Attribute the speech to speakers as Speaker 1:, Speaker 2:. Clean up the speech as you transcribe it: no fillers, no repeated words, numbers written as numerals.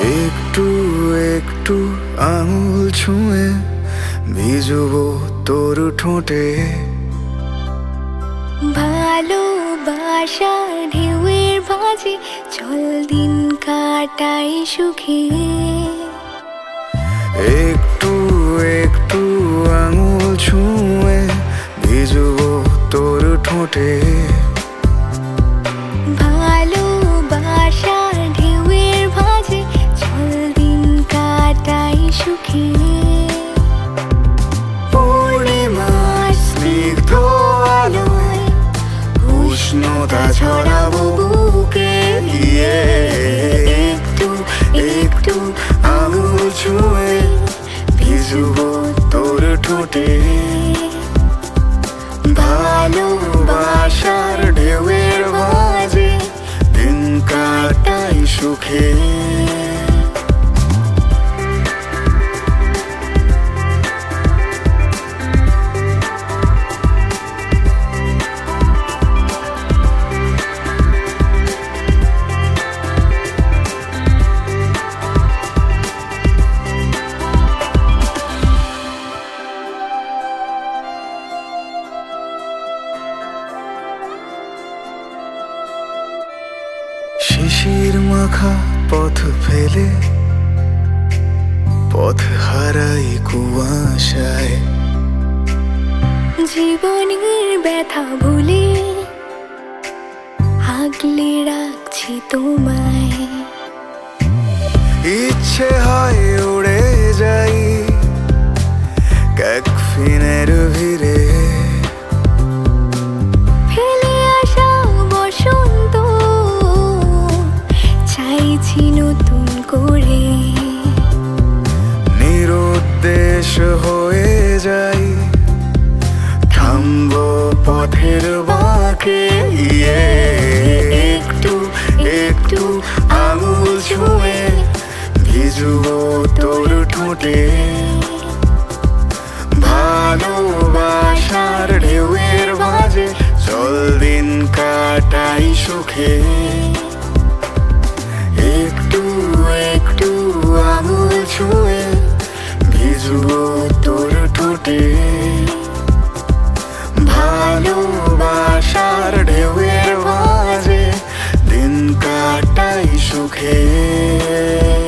Speaker 1: একটু একটু আঙুল ছুঁয়ে ভিজবো তোর ঠোঁটে।
Speaker 2: ভালোবাসার ঢেউয়ের ভাঁজে চল দিন কাটাই সুখে।
Speaker 1: একটু একটু আঙুল ছুঁয়ে ভিজবো তোর ঠোঁটে।
Speaker 2: ভালোবাসার ঢেউয়ের ভাঁজে চল দিন কাটাই সুখে।
Speaker 1: পূর্ণিমার স্নিগ্ধ আলোয় উষ্ণতা ছড়াবো বুকে। একটু একটু আঙুল ছুঁয়ে ভিজবো তোর ঠোঁটে। ভালোবাসার ঢেউয়ের ভাঁজে দিন কাটাই সুখে। শিশির মাখা পথ ফেলে পথ হারাই কুয়াশায়।
Speaker 2: জীবনের ব্যথা ভুলে আগলে রাখছি তোমায়।
Speaker 1: ইচ্ছে হয় উড়ে যাই ক্যাকফিনের ভিড়ে।
Speaker 2: ফেলে আসা বসন্ত চাইছি নতুন করে।
Speaker 1: নিরুদ্দেশ হয়ে যাই থামবো পথের বাঁকে। একটু একটু আঙুল ছুঁয়ে ভিজবো তোর ঠোঁটে। ভালোবাসার ঢেউয়ের ভাঁজে চল দিন কাটাই সুখে। একটু একটু আঙুল ছুঁয়ে ভিজবো তোর ঠোঁটে। ভালোবাসার ঢেউয়ের ভাঁজে দিন কাটাই সুখে।